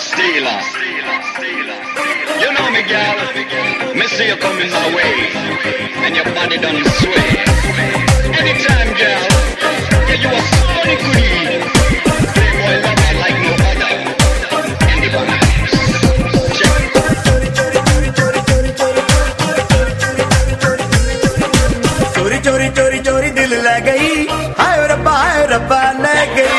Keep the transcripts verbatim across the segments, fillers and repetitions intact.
Stealer. You know me, girl. Me see you coming my way, and your body done sway. Anytime, girl. Yeah, you are so queen. Playboy lover like no other. In the vibes. Check. चोरी चोरी चोरी चोरी दिल ले गई, हाय रब्बा हाय रब्बा ले गई।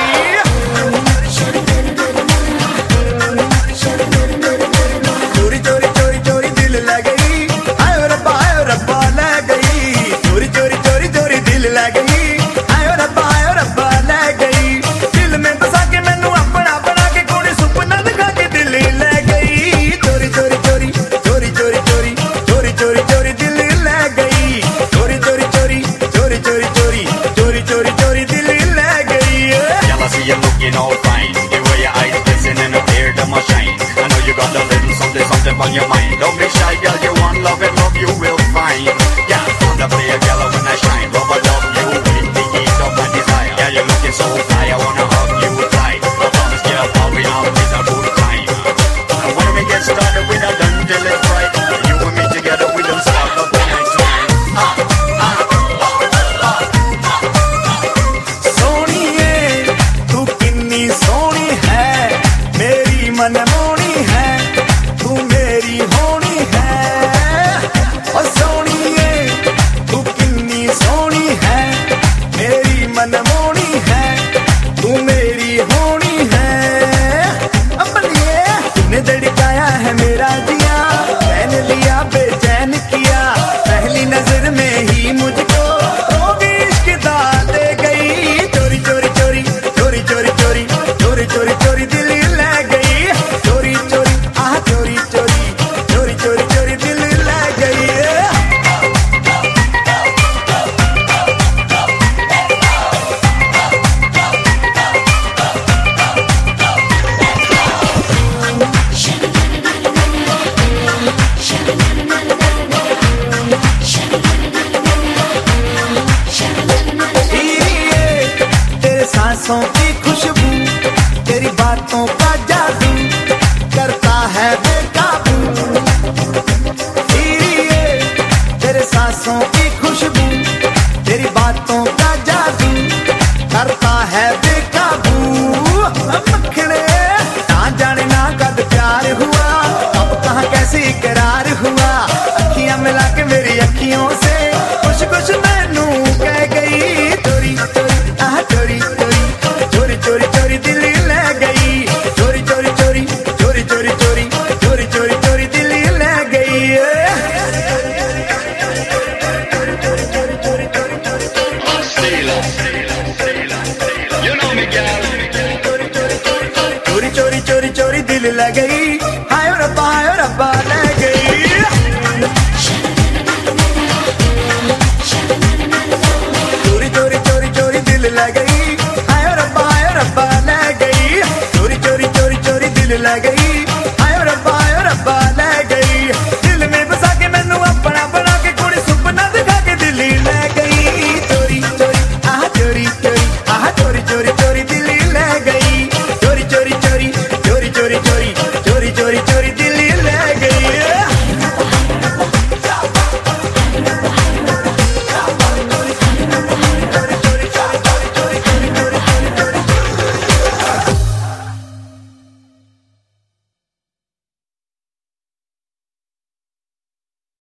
चोरी चोरी चोरी चोरी दिल ले गई, हाय रब्बा हाय रब्बा ले गई। चोरी चोरी चोरी चोरी दिल ले गई, हाय रब्बा हाय रब्बा ले गई। दिल में बसा के मैनू अपना बना के कोई सुपना दिखा के दिल ले गई। चोरी चोरी चोरी चोरी चोरी चोरी चोरी चोरी चोरी दिल ले गई। चोरी चोरी चोरी चोरी चोरी चोरी चोरी चोरी चोरी दिल ले गई। Girl, I see you looking all fine. The way your eyes glisten and your hair them a shine. I know you got a little something something on your mind. Don't be shy, girl. You want love and love you will find. Yeah, from the player, girl, when I shine, love I love you with the heat of my desire. Yeah, you're looking so fly. I wanna hug you tight. I promise, girl, I'll be out this a good time. And when we get started, we not done till it's right. You and me together, we don't stop up the night time. Ah, ah, ah, ah. सोनिए तू किन्नी सोनी है, मेरी मनमोनी है, तू मेरी होनी है। और सोनिए तू किन्नी सोनी है, मेरी मनमोनी है, तू मेरी होनी है। अम्बलिए तूने धड़काया है मेरा जिया, मैंने लिया बेचैन किया, पहली नजर में ही मुझको तो भी इश्क दाल दे गई। चोरी चोरी चोरी चोरी चोरी चोरी चोरी चोरी चोरी दिल ले गई। चोरी चोरी आह चोरी चोरी चोरी चोरी चोरी दिल ले गई। तेरे सांसों की खुशबू, तेरी बातों का जादू करता है बेकाबू। तेरे सांसों की खुशबू, तेरी बातों का जादू करता है बेकाबू। मखने ना जाने ना कद प्यार हुआ, अब कहाँ कैसे इकरार हुआ। अखियां मिला के मेरी अखियों से कुछ कुछ मैनू कह गई। चोरी चोरी आह चोरी चोरी चोरी चोरी चोरी दिल ले गई। चोरी चोरी चोरी चोरी चोरी चोरी चोरी चोरी चोरी दिल ले गई। Stealer. You know me, girl. चोरी चोरी चोरी चोरी दिल ले गई, हाय रब्बा हाय रब्बा ले गई। चोरी चोरी चोरी चोरी दिल ले गई, हाय रब्बा हाय रब्बा ले गई। चोरी चोरी चोरी चोरी दिल ले गई।